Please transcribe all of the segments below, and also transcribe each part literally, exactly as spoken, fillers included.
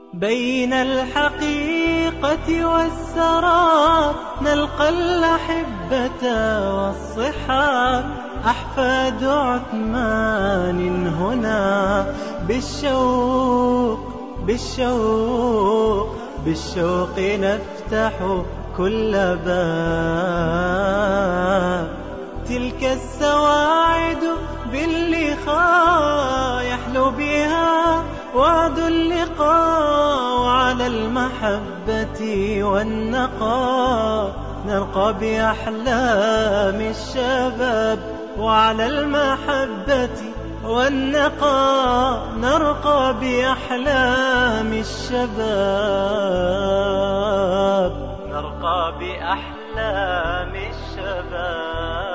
بين الحقيقة والسراب نلقى الأحبة والصحاب، أحفاد عثمان هنا بالشوق بالشوق بالشوق نفتح كل باب. تلك السواعد باللقاء يحلو بها وعد اللقاء، وعلى المحبة والنقاء نرقى بأحلام الشباب، وعلى المحبة والنقاء نرقى بأحلام الشباب، نرقى بأحلام الشباب.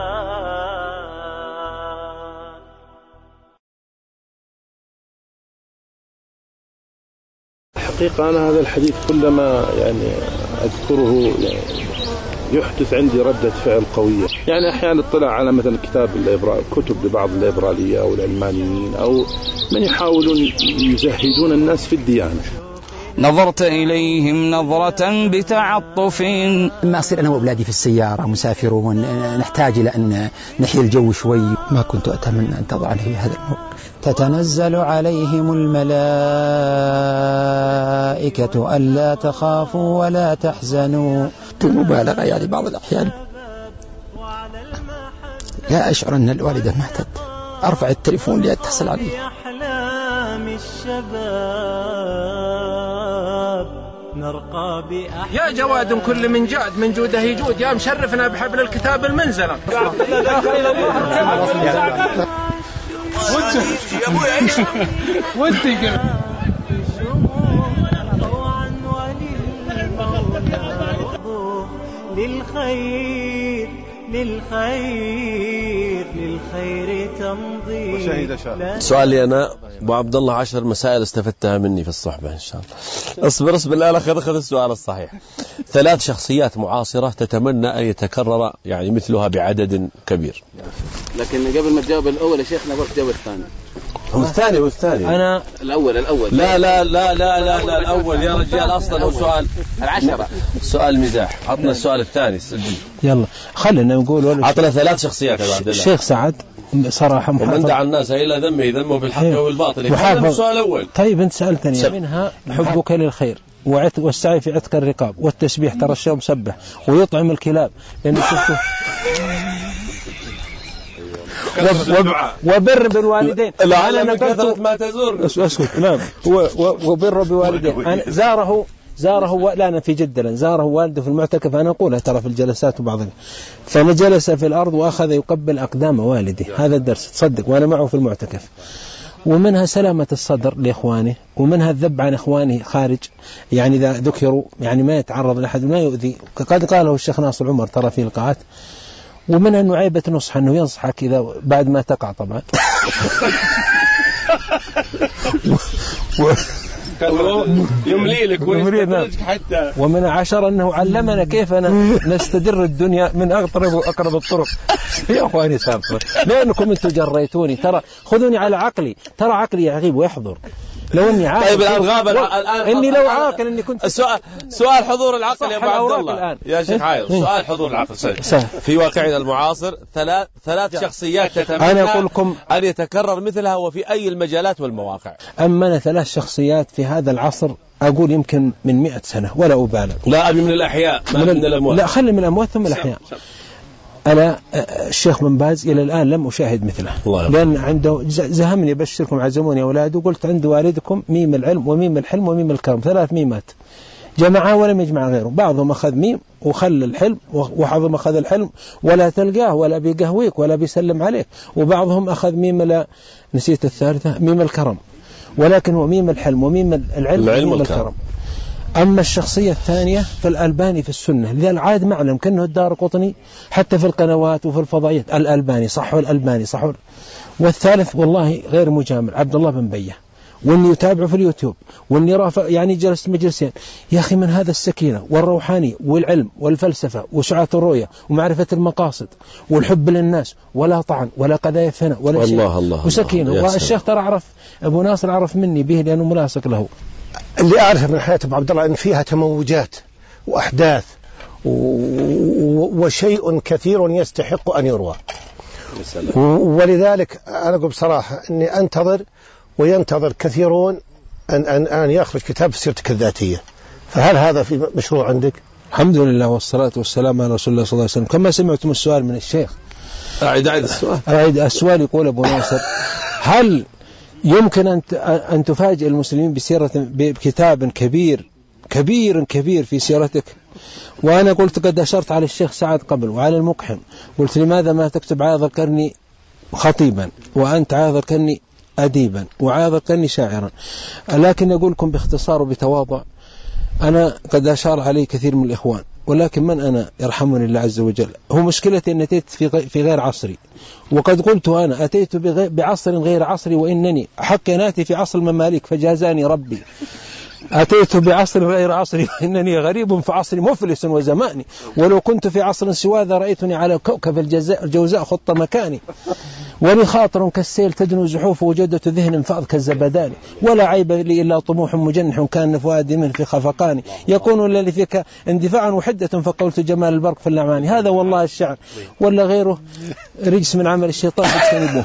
حقيقة أنا هذا الحديث كلما يعني أذكره يعني يحدث عندي ردة فعل قوية. يعني أحيانا اطلع على مثلا كتاب الإبرا... كتب لبعض الليبرالية أو العلمانيين أو من يحاولون يزهدون الناس في الديانة. نظرت إليهم نظرة بتعطف. ما أصير أنا وأولادي في السيارة مسافرون نحتاج إلى أن نحيي الجو شوي. ما كنت أتمنى أن تضعني في هذا الموقف. تتنزل عليهم الملائكة ألا تخافوا ولا تحزنوا. مبالغة يعني بعض الأحيان لا أشعر أن الوالدة ماتت، أرفع التليفون لأتصل عليه. يا جواد كل من جاد من جوده يجود، يا مشرفنا بحبل الكتاب المنزلة. ودي للخير للخير للخير تمضي. سؤالي أنا أبو عبد الله، عشر مسائل استفدتها مني في الصحبة إن شاء الله. اصبر اصبر لا أخذ أخذ السؤال الصحيح. ثلاث شخصيات معاصرة تتمنى أن يتكرر يعني مثلها بعدد كبير. لكن قبل ما تجاوب الأول يا شيخنا بس جاوب الثاني. هو الثاني والثاني أنا الأول الأول لا لا لا لا لا, لا الأول يا رجال أصلا هو سؤال العشرة سؤال مزاح. عطنا السؤال الثاني سجل. يلا خلينا نقول عطنا ثلاث شخصيات يا عبد الله. الشيخ سعد صراحة محافظ، ومن دعا الناس إلى ذمه ذمه بالحق وبالباطل. يتكلم السؤال الأول. طيب أنت سألتني منها حبك للخير والسعي في عتق الرقاب والتسبيح ترى الشوم سبح ويطعم الكلاب لأنه شفته وبر بالوالدين. أنا نقلت ما تزور اسكت. نعم وبر بالوالدين. أنا زاره زاره لا أنا في جدة زاره والده في المعتكف. أنا أقولها ترى في الجلسات وبعضها. فنجلس في الأرض وأخذ يقبل أقدام والدي. هذا الدرس تصدق وأنا معه في المعتكف. ومنها سلامة الصدر لإخوانه، ومنها الذب عن إخوانه خارج يعني إذا ذكروا يعني ما يتعرض لأحد ما يؤذي. قد قاله الشيخ ناصر عمر ترى في لقاءات. ومنها أنه عيبة نصح أنه ينصحك إذا بعد ما تقع طبعا. يملي لك ويستدرجك حتى. ومن عشر أنه علمنا كيف نستدر الدنيا من أقرب وأقرب الطرق. يا أخواني سابقا لأنكم أنتم جريتوني، ترى خذوني على عقلي، ترى عقلي يغيب ويحضر. لو اني عاقل. طيب الان غاب الان اني لو عاقل اني كنت. السؤال سؤال حضور العقل يا ابو عبد الله الآن. يا شيخ حاير سؤال حضور العقل سهل. في واقعنا المعاصر ثلاث ثلاث شخصيات تتمنى أنا أقول لكم أن يتكرر مثلها وفي أي المجالات والمواقع. أما أنا ثلاث شخصيات في هذا العصر أقول يمكن من مئة سنة ولا أبالغ. لا أبي من الأحياء ما من, من الأموات. لا خلي من الأموات ثم الأحياء. أنا الشيخ بن باز إلى الآن لم أشاهد مثله، لأن عنده زهمني بشركم عزموني أولاد وقلت عند والدكم ميم العلم وميم الحلم وميم الكرم، ثلاث ميمات جمعها ولم يجمع غيره. بعضهم أخذ ميم وخل الحلم، وبعضهم أخذ الحلم ولا تلقاه ولا بيقهويك ولا بيسلم عليك، وبعضهم أخذ ميم لا نسيت الثالثة ميم الكرم، ولكن هو ميم الحلم وميم العلم وميم الكرم. أما الشخصية الثانية فالألباني في السنة، لذا العاد معلم كأنه الدار قطني حتى في القنوات وفي الفضائيات. الألباني صح والألباني صح. والثالث والله غير مجامل عبد الله بن بيه، واني يتابعه في اليوتيوب، واني رافع يعني جلست مجلسين. يا أخي من هذا السكينة والروحاني والعلم والفلسفة وسعة الرؤية ومعرفة المقاصد والحب للناس ولا طعن ولا قضايا ثناء ولا شيء الله الله وسكينة. والشيخ ترى عرف أبو ناصر عرف مني به لأنه ملاصق له. اللي أعرفه من حياة أبو عبد الله أن فيها تموجات وأحداث وشيء كثير يستحق أن يروى، ولذلك أنا أقول بصراحة أني أنتظر وينتظر كثيرون أن, أن, أن يخرج كتاب في سيرتك الذاتية. فهل هذا في مشروع عندك؟ الحمد لله والصلاة والسلام على رسول الله صلى الله عليه وسلم. كما سمعتم السؤال من الشيخ، أعيد أعيد السؤال. أعيد السؤال. يقول أبو ناصر: هل يمكن أن أن تفاجئ المسلمين بسيرة بكتاب كبير كبير كبير في سيرتك؟ وأنا قلت قد أشرت على الشيخ سعد قبل وعلى المقحم، قلت لماذا ما تكتب عايض القرني خطيبا وأنت عايض القرني أديبا وعايض القرني شاعرا؟ لكن أقول لكم باختصار وبتواضع، أنا قد أشار علي كثير من الإخوان، ولكن من أنا يرحمني الله عز وجل. هو مشكلتي أن أتيت في غير عصري، وقد قلت أنا أتيت بعصر غير عصري، وإنني حق ناتي في عصر المماليك فجازاني ربي. أتيت بعصر غير عصري وإنني غريب في عصر مفلس وزماني، ولو كنت في عصر سوى ذا رأيتني على كوكب الجوزاء خط مكاني، ولي خاطر كالسيل تدنو زحوف وجدة ذهن فاض كالزبداني، ولا عيب لي إلا طموح مجنح كان فؤادي من في خفقاني، يكون الذي فيك اندفاعا وحدة فقلت جمال البرق في اللعماني. هذا والله الشعر، ولا غيره رجس من عمل الشيطان فاجتنبوه.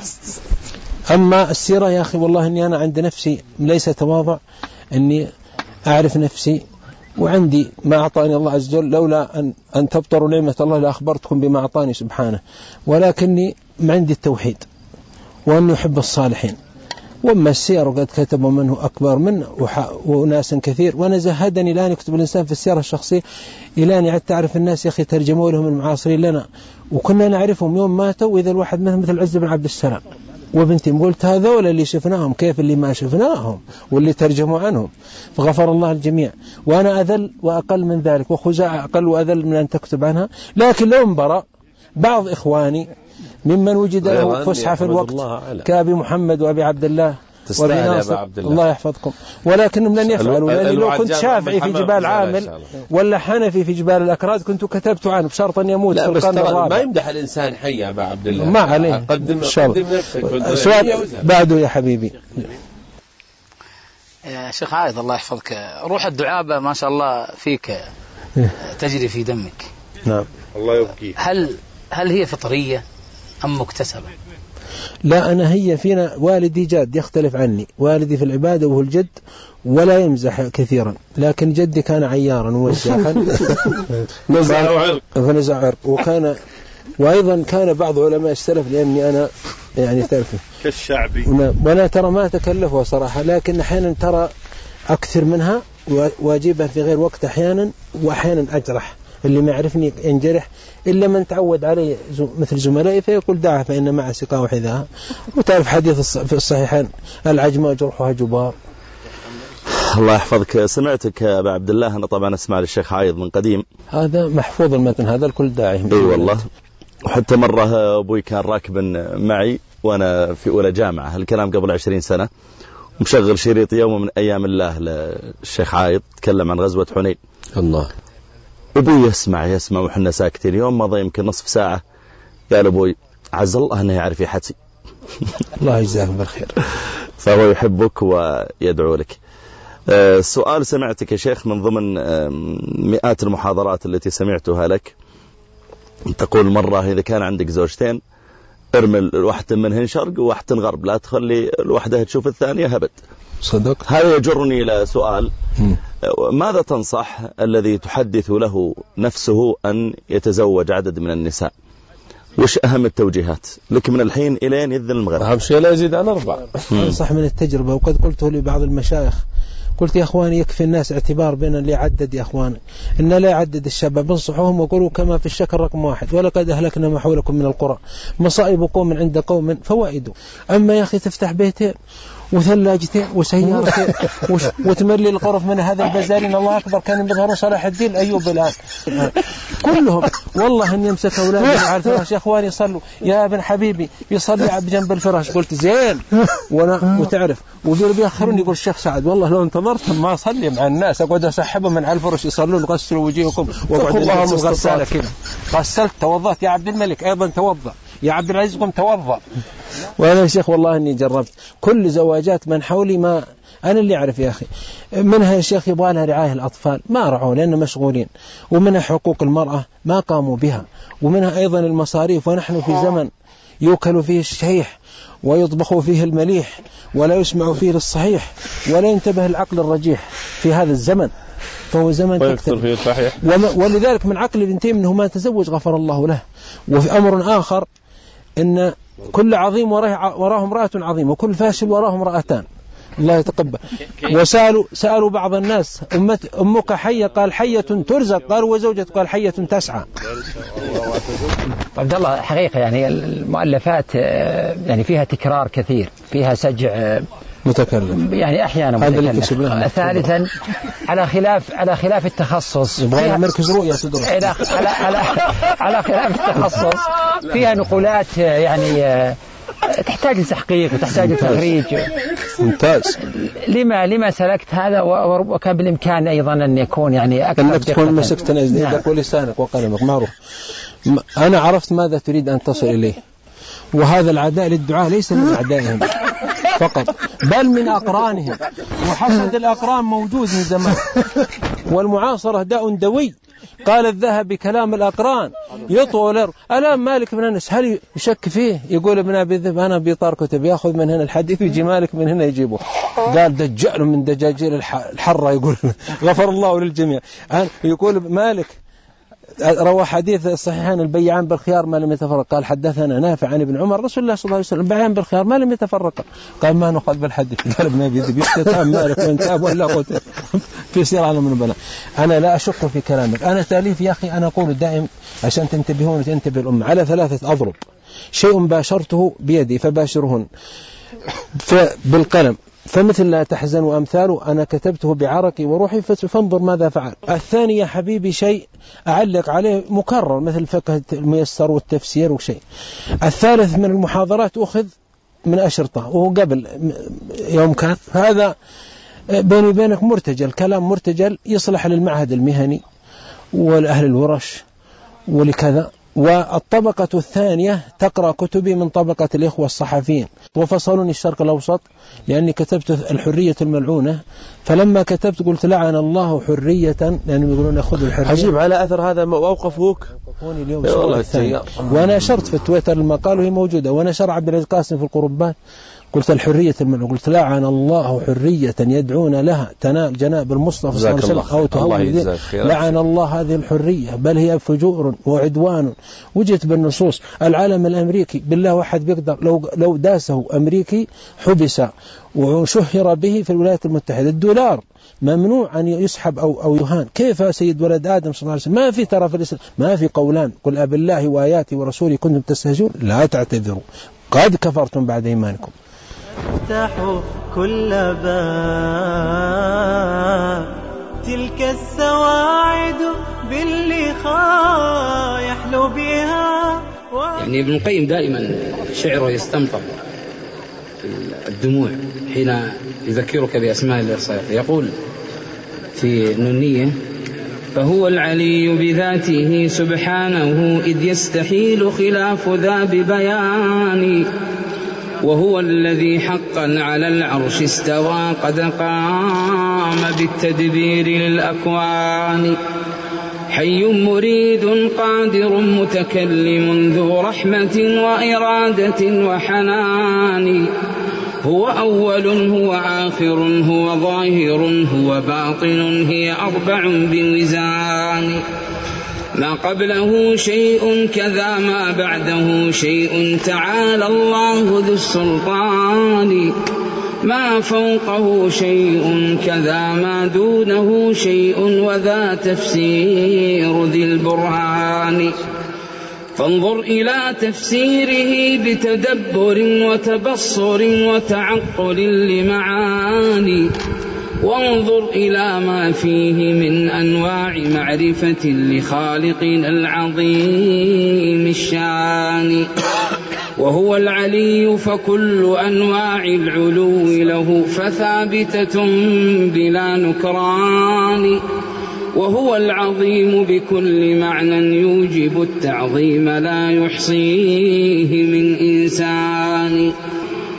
أما السيرة يا أخي والله إني أنا عند نفسي ليس تواضع، إني أعرف نفسي وعندي ما أعطاني الله عز وجل، لولا أن, أن تبطروا نعمة الله لأخبرتكم بما أعطاني سبحانه، ولكني ما عندي التوحيد وأني أحب الصالحين. وما السير قد كتبوا منه أكبر منه وناس كثير، وأنا زهدني الآن يكتب الإنسان في السيرة الشخصية إلى أن تعرف الناس يا أخي ترجموا لهم المعاصرين لنا، وكنا نعرفهم يوم ماتوا، وإذا الواحد مثل مثل عز بن عبد السلام وبنتي، قلت هذول اللي شفناهم كيف اللي ما شفناهم واللي ترجموا عنهم، فغفر الله الجميع. وأنا أذل وأقل من ذلك، وخزاعة أقل وأذل من أن تكتب عنها. لكن لو انبرأ بعض إخواني ممن وجد له فسحة في الوقت كأبي محمد وأبي عبد الله وأبي ناصر، الله يحفظكم، ولكنهم لن يفعلوا، لأني لو كنت شافعي في جبال عامل ولا حنفي في جبال الأكراد كنت كتبت عنه بشرط أن يموت في القرن الرابع. ما يمدح الإنسان حي يا أبا عبد الله، ما عليه. قدم قدم سؤال بعده يا حبيبي. يا شيخ عايض الله يحفظك، روح الدعابة ما شاء الله فيك تجري في دمك. نعم الله يبقيك. هل هل هي فطرية أم مكتسبة؟ لا، أنا هي فينا. والدي جاد يختلف عني، والدي في العبادة وهو الجد ولا يمزح كثيرا، لكن جدي كان عيارا ووساحا نزع عرق فنزع عرق، وكان وأيضا كان بعض علماء السلف، لأني أنا يعني تعرف كالشعبي، وأنا ترى ما تكلفه صراحة، لكن أحيانا ترى أكثر منها واجبها في غير وقت أحيانا، وأحيانا أجرح. اللي ما يعرفني ينجرح إلا من تعود علي مثل زملائي فيقول دعها فإن مع سقاء وحذاها. وتعرف حديث في الصحيحين العجماء جرحها جبار. الله يحفظك. سمعتك يا أبا عبد الله، أنا طبعا أسمع للشيخ عايض من قديم، هذا محفوظ المتن، هذا الكل داعي. اي والله. وحتى مرة أبوي كان راكبا معي وأنا في أولى جامعة، هالكلام قبل عشرين سنة، ومشغل شريط يوم من أيام الله للشيخ عايض تكلم عن غزوة حنين. الله. أبوي يسمع يسمع وحنا ساكتين. يوم مضى يمكن نصف ساعة قال أبوي عز الله أنه يعرف يحتي. الله يجزاك بالخير. فهو يحبك ويدعو لك. السؤال سمعتك يا شيخ من ضمن مئات المحاضرات التي سمعتها لك تقول مرة إذا كان عندك زوجتين ارمي الواحدة منهن شرق وواحدة غرب، لا تخلي الواحدة تشوف الثانية هبد. صدق. هذا يجرني إلى سؤال، ماذا تنصح الذي تحدث له نفسه أن يتزوج عدد من النساء؟ وش أهم التوجيهات لك من الحين إلين يذن المغرب؟ أهم شيء لا يزيد عن أربع. أنصح من التجربة، وقد قلته لبعض المشايخ، قلت يا أخواني يكفي الناس اعتبار بين اللي يعدد يا أخواني، إن لا يعدد الشباب، انصحوهم وقولوا كما في الشكر رقم واحد، ولقد أهلكنا ما حولكم من القرى مصائب قوم عند قوم فوائد. أما يا أخي تفتح بيتين وثلاجتين وسيارتين وتملي الغرف من هذا البزارين، الله أكبر، كان يظهرون صلاح الدين الأيوب الآن كلهم. والله إن يمسك أولادي على الفراش يا أخواني صلوا يا ابن حبيبي يصلي بجنب الفراش. قلت زين، وأنا وتعرف وبيقول بيأخرون، يقول الشيخ سعد والله لو انتظرتهم ما أصلي مع الناس، أقعد أسحبهم من على الفرش يصلون غسلوا وجيهكم، وأقعد أسحبهم غسالة كذا. غسلت توضأت يا عبد الملك، أيضا توضأ يا عبد العزيز قم توضأ. وأنا يا شيخ والله أني جربت كل زواجات من حولي، ما أنا اللي أعرف يا أخي. منها يا شيخ يبغى لها رعاية الأطفال ما رعوا لأنهم مشغولين، ومنها حقوق المرأة ما قاموا بها، ومنها أيضا المصاريف، ونحن في زمن يوكل فيه الشحيح ويطبخ فيه المليح ولا يسمع فيه للصحيح ولا ينتبه العقل الرجيح في هذا الزمن، فهو زمن ويكثر فيه الصحيح. ولذلك من عقل الانتين منه ما تزوج غفر الله له. وفي أمر آخر إن كل عظيم وراه امرأة عظيمة وكل فاشل وراه امرأتان، الله يتقبل. وسألوا سألوا بعض الناس أمك حية؟ قال حية ترزق. قالوا وزوجتك؟ قال حية تسعى. عبد الله حقيقة يعني المؤلفات يعني فيها تكرار كثير، فيها سجع متكلم يعني أحيانا متكلم. ثالثا على خلاف على خلاف التخصص يبغى مركز رؤية صدور على على على خلاف التخصص فيها نقولات يعني تحتاج لتحقيق وتحتاج لتخريج. ممتاز. لما لما سلكت هذا؟ وكان بالإمكان أيضا أن يكون يعني أكثر أنك تكون مسكت يدك ولسانك وقلمك معروف. أنا عرفت ماذا تريد أن تصل إليه، وهذا العداء للدعاء ليس من أعدائهم فقط بل من أقرانهم، وحسد الأقران موجود من زمان، والمعاصرة داء دوي. قال الذهبي كلام الأقران يطول. ألام مالك بن أنس هل يشك فيه؟ يقول ابن أبي ذئب أنا بيطار كتب يأخذ من هنا الحديث ويجي مالك من هنا يجيبه. قال دجال من دجاجيل الحرة يقول غفر الله للجميع. يقول مالك روى حديث الصحيحين البيعان بالخيار ما لم يتفرق. قال حدثنا نافع عن ابن عمر رسول الله صلى الله عليه وسلم البيعان بالخيار ما لم يتفرق. قال ما نأخذ بالحديث. قال ابن أبي ذئب يختتام مالك وإن تاب ولا قتل في سير على من بلا. أنا لا أشك في كلامك. أنا تاليف يا أخي أنا أقول دائم عشان تنتبهون وتنتبه الأمة على ثلاثة أضرب. شيء باشرته بيدي فباشرهن بالقلم فمثل لا تحزن وأمثاله أنا كتبته بعرقي وروحي فانظر ماذا فعل. الثاني يا حبيبي شيء أعلق عليه مكرر مثل فقه الميسر والتفسير وشيء. الثالث من المحاضرات أخذ من أشرطة وهو قبل يوم كان هذا بيني وبينك مرتجل كلام مرتجل يصلح للمعهد المهني والأهل الورش ولكذا. والطبقة الثانية تقرأ كتبي من طبقة الإخوة الصحفيين. وفصلوني الشرق الأوسط لأني كتبت الحرية الملعونة، فلما كتبت قلت لعن الله حرية لأنهم يقولون أخذوا الحرية. عجيب على أثر هذا وأوقفوك اليوم وأنا أشرت في تويتر المقال وهي موجودة، وأنا شرع عبد العزيز قاسم في القربان قلت الحرية الملعونة، قلت لعن الله حرية يدعون لها تنال جناب المصطفى صلى الله عليه وسلم أو تهون. لعن الله هذه الحرية بل هي فجور وعدوان. وجدت بالنصوص. العالم الأمريكي بالله واحد بيقدر لو لو داسه أمريكي حبس وشهر به في الولايات المتحدة. الدولار ممنوع أن يسحب أو أو يهان. كيف سيد ولد آدم صلى الله عليه وسلم ما في ترى في الإسلام ما في قولان قل أب الله وآياته ورسوله كنتم تستهزئون لا تعتذروا قد كفرتم بعد إيمانكم. افتحوا كل باب تلك السواعد باللقاء يحلو بها. يعني ابن القيم دائما شعره يستمطر الدموع حين يذكرك بأسماء الله الصالحة. يقول في النونية فهو العلي بذاته سبحانه إذ يستحيل خلاف ذا ببيان، وهو الذي حقا على العرش استوى قد قام بالتدبير للأكوان، حي مريد قادر متكلم ذو رحمة وإرادة وحنان، هو أول هو آخر هو ظاهر هو باطن هي أربع بوزان، ما قبله شيء كذا ما بعده شيء تعالى الله ذو السلطان، ما فوقه شيء كذا ما دونه شيء وذا تفسير ذي البرهان، فانظر إلى تفسيره بتدبر وتبصر وتعقل لمعاني، وانظر إلى ما فيه من أنواع معرفة لخالقنا العظيم الشان، وهو العلي فكل أنواع العلو له فثابتة بلا نكران، وهو العظيم بكل معنى يوجب التعظيم لا يحصيه من إنسان،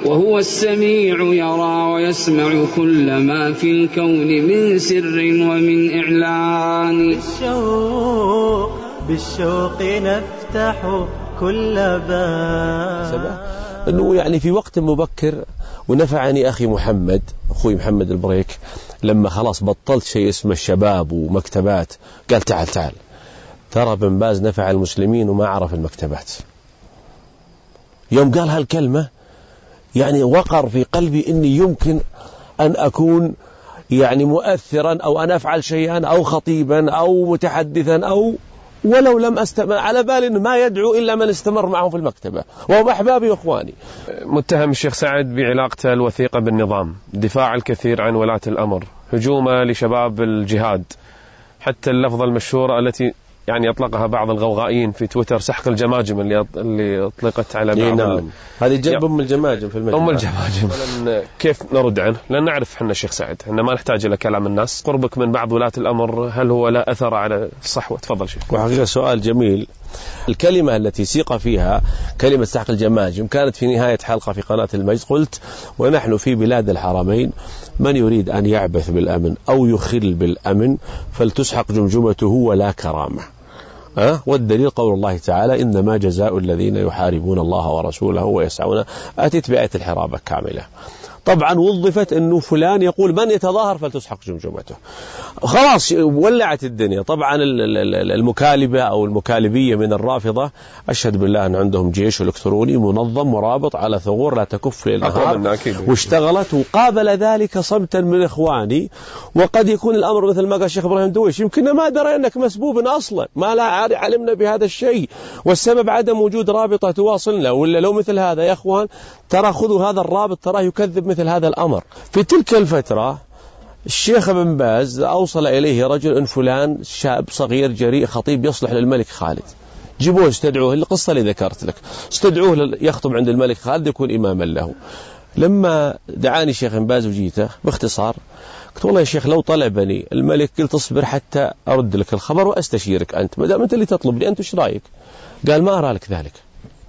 وهو السميع يرى ويسمع كل ما في الكون من سر ومن إعلان. بالشوق بالشوق نفتح كل باب. أنه يعني في وقت مبكر ونفعني أخي محمد أخوي محمد البريك لما خلاص بطلت شيء اسمه الشباب ومكتبات قال تعال تعال ترى بن باز نفع المسلمين وما عرف المكتبات. يوم قال هالكلمة يعني وقر في قلبي إني يمكن أن أكون يعني مؤثرا أو أن أفعل شيئا أو خطيبا أو متحدثا أو ولو لم أستمر على بالي إنه ما يدعو إلا من استمر معه في المكتبة وهم أحبابي وإخواني. متهم الشيخ سعد بعلاقته الوثيقة بالنظام، دفاع الكثير عن ولاة الأمر، هجومه لشباب الجهاد، حتى اللفظة المشهورة التي يعني أطلقها بعض الغوغائيين في تويتر سحق الجماجم اللي اللي أطلقت على بعض. نعم. هذه جنب أم الجماجم في المجمع. أم الجماجم. كيف نرد عنه؟ لأن نعرف حنا الشيخ سعد إن ما نحتاج إلى كلام الناس. قربك من بعض ولاة الأمر هل هو لا أثر على الصحوة؟ تفضل شيخ. وحقيقة سؤال جميل. الكلمة التي سيق فيها كلمة سحق الجماجم كانت في نهاية حلقة في قناة المجد. قلت ونحن في بلاد الحرمين من يريد أن يعبث بالأمن أو يخل بالأمن فلتسحق جمجمته ولا كرامة. أه؟ والدليل قول الله تعالى إنما جزاء الذين يحاربون الله ورسوله ويسعون. أتت بآية الحرابة كاملة. طبعا وظفت أنه فلان يقول من يتظاهر فلتسحق جمجمته. خلاص ولعت الدنيا. طبعا المكالبة أو المكالبية من الرافضة أشهد بالله أن عندهم جيش إلكتروني منظم مرابط على ثغور لا تكف للنهار واشتغلت. وقابل ذلك صمتا من إخواني وقد يكون الأمر مثل ما قال الشيخ إبراهيم دويش يمكن ما درى أنك مسبوب أصلا ما لا علمنا بهذا الشيء والسبب عدم وجود رابطة تواصلنا. ولا لو مثل هذا يا أخوان ترى خذوا هذا الرابط تراه يكذب مثل هذا الأمر. في تلك الفترة الشيخ بن باز أوصل إليه رجل إن فلان شاب صغير جريء خطيب يصلح للملك خالد جيبوه استدعوه. القصة اللي ذكرت لك استدعوه يخطب عند الملك خالد يكون إماما له. لما دعاني الشيخ بن باز وجيته باختصار قلت والله يا شيخ لو طلبني الملك قلت اصبر حتى أرد لك الخبر وأستشيرك أنت ما دام أنت اللي تطلبني أنت وش رأيك؟ قال ما أرى لك ذلك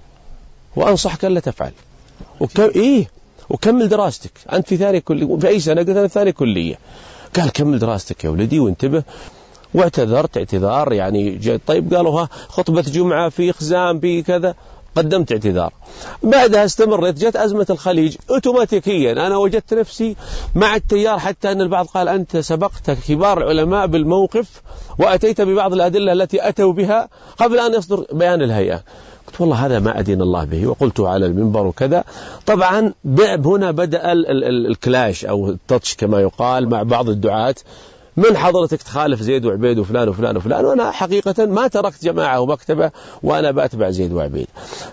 وأنصحك ألا تفعل وكم إيه وكمل دراستك أنت في ثاني كلية في أي سنة؟ قلت أنا ثاني كلية. قال كمل دراستك يا ولدي وانتبه. واعتذرت اعتذار يعني طيب قالوا ها خطبة جمعة في خزام في كذا قدمت اعتذار. بعدها استمرت جت أزمة الخليج أوتوماتيكيا أنا وجدت نفسي مع التيار حتى أن البعض قال أنت سبقت كبار العلماء بالموقف وأتيت ببعض الأدلة التي أتوا بها قبل أن يصدر بيان الهيئة. قلت والله هذا ما أدين الله به وقلت على المنبر وكذا. طبعا هنا بدأ ال ال ال الكلاش أو التاتش كما يقال مع بعض الدعاة من حضرتك تخالف زيد وعبيد وفلان وفلان وفلان وأنا حقيقة ما تركت جماعة ومكتبة وأنا بأتبع زيد وعبيد.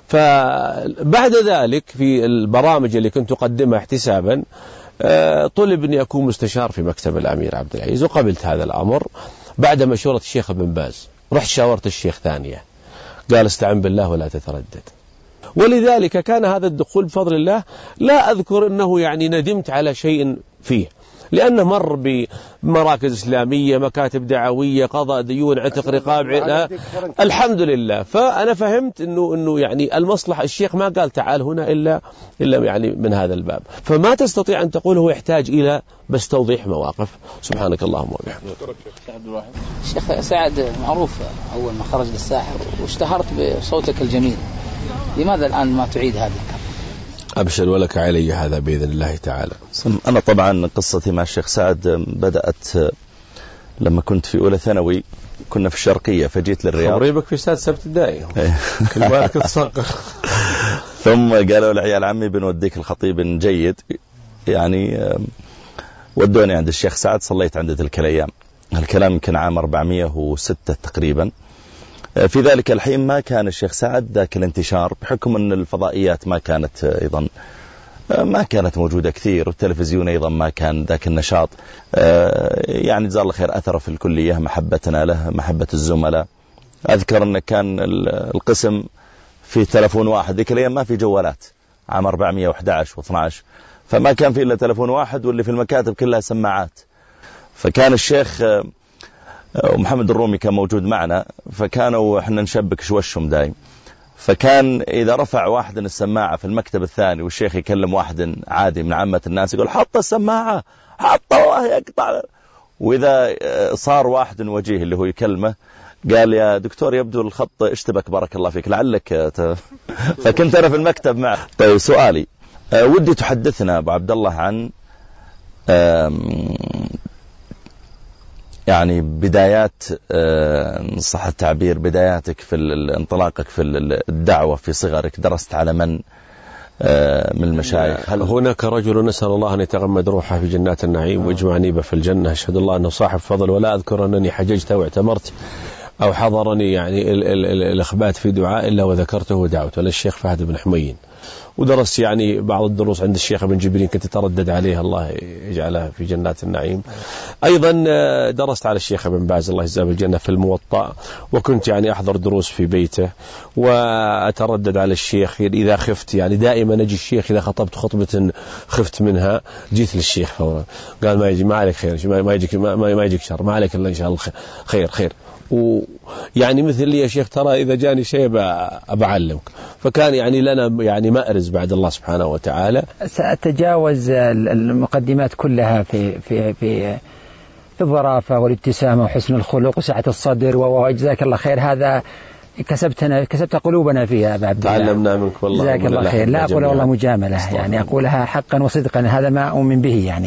فبعد ذلك في البرامج اللي كنت أقدمها احتسابا طلب أني أكون مستشار في مكتب الأمير عبد العزيز وقبلت هذا الأمر بعد مشورة الشيخ بن باز. رحت شاورت الشيخ ثانية قال استعن بالله ولا تتردد. ولذلك كان هذا الدخول بفضل الله لا أذكر أنه يعني ندمت على شيء فيه لأنه مر بمراكز إسلامية مكاتب دعوية قضاء ديون عتق رقاب الحمد لله. فأنا فهمت أنه, إنه يعني المصلحة الشيخ ما قال تعال هنا إلا, إلا يعني من هذا الباب. فما تستطيع أن تقول هو يحتاج إلى بس توضيح مواقف. سبحانك اللهم وبحمدك. الشيخ سعد معروف أول ما خرج للساحة واشتهرت بصوتك الجميل لماذا الآن ما تعيد هذا الكلام؟ أبشر ولك علي هذا بإذن الله تعالى. أنا طبعا قصتي مع الشيخ سعد بدأت لما كنت في أولى ثانوي كنا في الشرقية فجيت للرياض. خريبك في سادس ابتدائي كل بالك تصغر. ثم قالوا لعيال عمي بنوديك الخطيب جيد يعني ودوني عند الشيخ سعد صليت عنده تلك الأيام. الكلام يمكن عام أربعمائة وستة تقريبا. في ذلك الحين ما كان الشيخ سعد ذاك الانتشار بحكم أن الفضائيات ما كانت أيضا ما كانت موجودة كثير والتلفزيون أيضا ما كان ذاك النشاط. يعني جزاه الله خير أثر في الكلية محبتنا له محبة الزملاء. أذكر أن كان القسم في تلفون واحد ذيك الأيام ما في جوالات عام أربعمائة وأحد عشر واثني عشر فما كان في إلا تلفون واحد واللي في المكاتب كلها سماعات. فكان الشيخ ومحمد الرومي كان موجود معنا فكانوا احنا نشبك شوشهم دايم. فكان إذا رفع واحد السماعة في المكتب الثاني والشيخ يكلم واحد عادي من عامة الناس يقول حط السماعة حط الله يقطع. وإذا صار واحد وجيه اللي هو يكلمه قال يا دكتور يبدو الخط اشتبك بارك الله فيك لعلك ت... فكنت أنا في المكتب معه. طيب سؤالي، ودي تحدثنا أبو عبد الله عن يعني بدايات صح التعبير بداياتك في انطلاقك في الدعوة في صغرك. درست على من من المشايخ؟ هل هناك رجل نسأل الله أن يتغمد روحه في جنات النعيم ويجمعني به في الجنة، أشهد الله أنه صاحب فضل، ولا أذكر أنني حججت واعتمرت أو حضرني يعني ال ال ال الإخبات في دعاء إلا وذكرته ودعوته للشيخ فهد بن حميين. ودرست يعني بعض الدروس عند الشيخ ابن جبرين كنت تردد عليه الله يجعله في جنات النعيم. أيضا درست على الشيخ ابن باز الله يجزاه بالجنة في الموطأ، وكنت يعني أحضر دروس في بيته وأتردد على الشيخ إذا خفت، يعني دائما أجي الشيخ إذا خطبت خطبة خفت منها جيت للشيخ فورا قال ما يجي ما عليك خير ما يجيك ما, ما يجيك شر ما عليك إلا إن شاء الله خير خير. ويعني مثل لي يا شيخ ترى إذا جاني شيء أبعلمك، فكان يعني لنا يعني مأرز بعد الله سبحانه وتعالى. سأتجاوز المقدمات كلها في في في في الظرافة والابتسامة وحسن الخلق وسعة الصدر وجزاك الله خير. هذا كسبتنا كسبت قلوبنا فيها أبا عبد الله. تعلمنا منك والله. جزاك الله خير. لا أقول والله مجاملة، يعني أقولها حقا وصدقا، هذا ما أؤمن به. يعني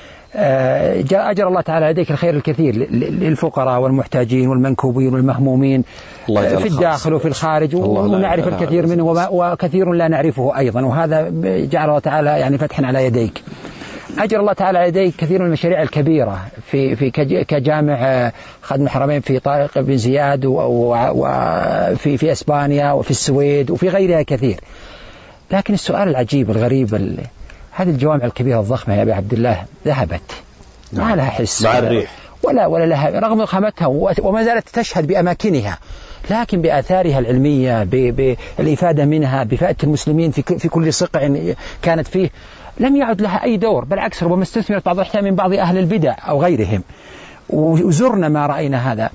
أجر الله تعالى يديك الخير الكثير للفقراء والمحتاجين والمنكوبين والمهمومين في الداخل وفي الخارج، ونعرف الكثير منه وكثير لا نعرفه أيضا، وهذا جعل الله تعالى يعني فتحا على يديك. أجر الله تعالى يديك كثير من المشاريع الكبيرة في في كجامع خادم الحرمين في طارق بن زياد وفي في إسبانيا وفي السويد وفي غيرها كثير. لكن السؤال العجيب الغريب، هذه الجوامع الكبيرة الضخمة يا أبي عبد الله ذهبت ما لها حس مع الريح ولا ولا لها رغم ضخامتها وما زالت تشهد بأماكنها، لكن بآثارها العلمية بالإفادة منها بفائدة المسلمين في في كل صقع كانت فيه لم يعد لها أي دور، بالعكس ربما استثمرت بعض الأحيان من بعض أهل البدع أو غيرهم، وزرنا ما رأينا هذا.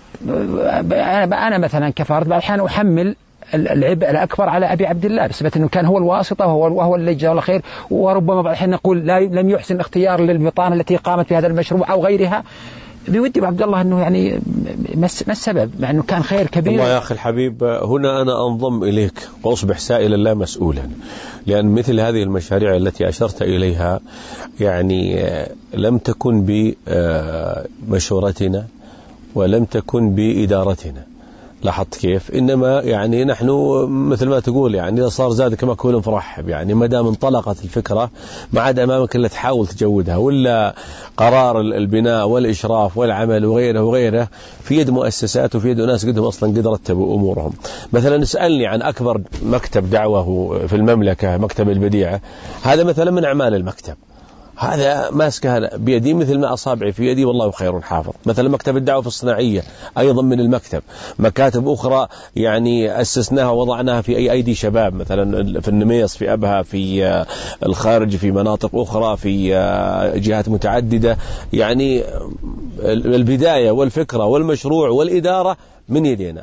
أنا مثلا كفرد بعض الأحيان أحمل العبء الأكبر على أبي عبد الله بسبب أنه كان هو الواسطة وهو, وهو اللي جزاه الله خير، وربما بعض الحين نقول لا لم يحسن اختيار للبطانة التي قامت بهذا المشروع أو غيرها. بودي عبد الله أنه يعني ما السبب مع أنه كان خير كبير. الله يا أخي الحبيب، هنا أنا أنضم إليك وأصبح سائلا لا مسؤولا، لأن مثل هذه المشاريع التي أشرت إليها يعني لم تكن بمشورتنا ولم تكن بإدارتنا. لاحظت كيف؟ إنما يعني نحن مثل ما تقول يعني إذا صار زادك ما كل فرحب، يعني ما دام انطلقت الفكرة ما عاد أمامك إلا تحاول تجودها، ولا قرار البناء والإشراف والعمل وغيره وغيره في يد مؤسسات وفي يد ناس قدهم أصلا قد رتبوا أمورهم. مثلا اسألني عن أكبر مكتب دعوة في المملكة مكتب البديعة، هذا مثلا من أعمال المكتب، هذا ماسكها بيدي مثل ما أصابعي في يدي والله خير حافظ. مثلا مكتب الدعوة في الصناعية أيضا من المكتب. مكاتب أخرى يعني أسسناها ووضعناها في أي أيدي شباب، مثلا في النميص في أبها في الخارج في مناطق أخرى في جهات متعددة. يعني البداية والفكرة والمشروع والإدارة من يدينا.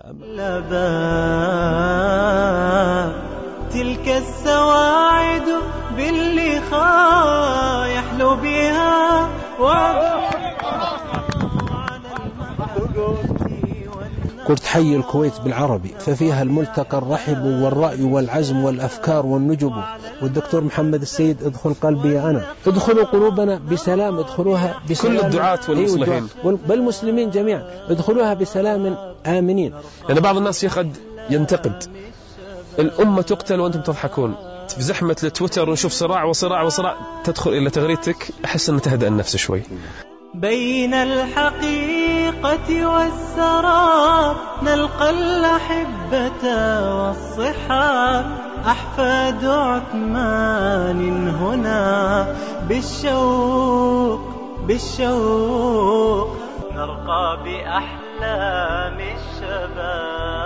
تلك السواعد باللقاء يحلو بها قلت حي الكويت بالعربي ففيها الملتقى الرحب والرأي والعزم والأفكار والنجب. والدكتور محمد السيد ادخل قلبي أنا، ادخلوا قلوبنا بسلام، ادخلوها بسلام. كل الدعاة والمصلحين بالمسلمين جميعا ادخلوها بسلام آمنين. يعني بعض الناس يخد ينتقد الأمة تقتل وأنتم تضحكون، في زحمة التويتر ونشوف صراع وصراع وصراع، تدخل إلى تغريدتك أحس أن تهدأ النفس شوي. بين الحقيقة والسراب نلقى الأحبة والصحاب، أحفاد عثمان هنا بالشوق بالشوق نرقى بأحلام الشباب.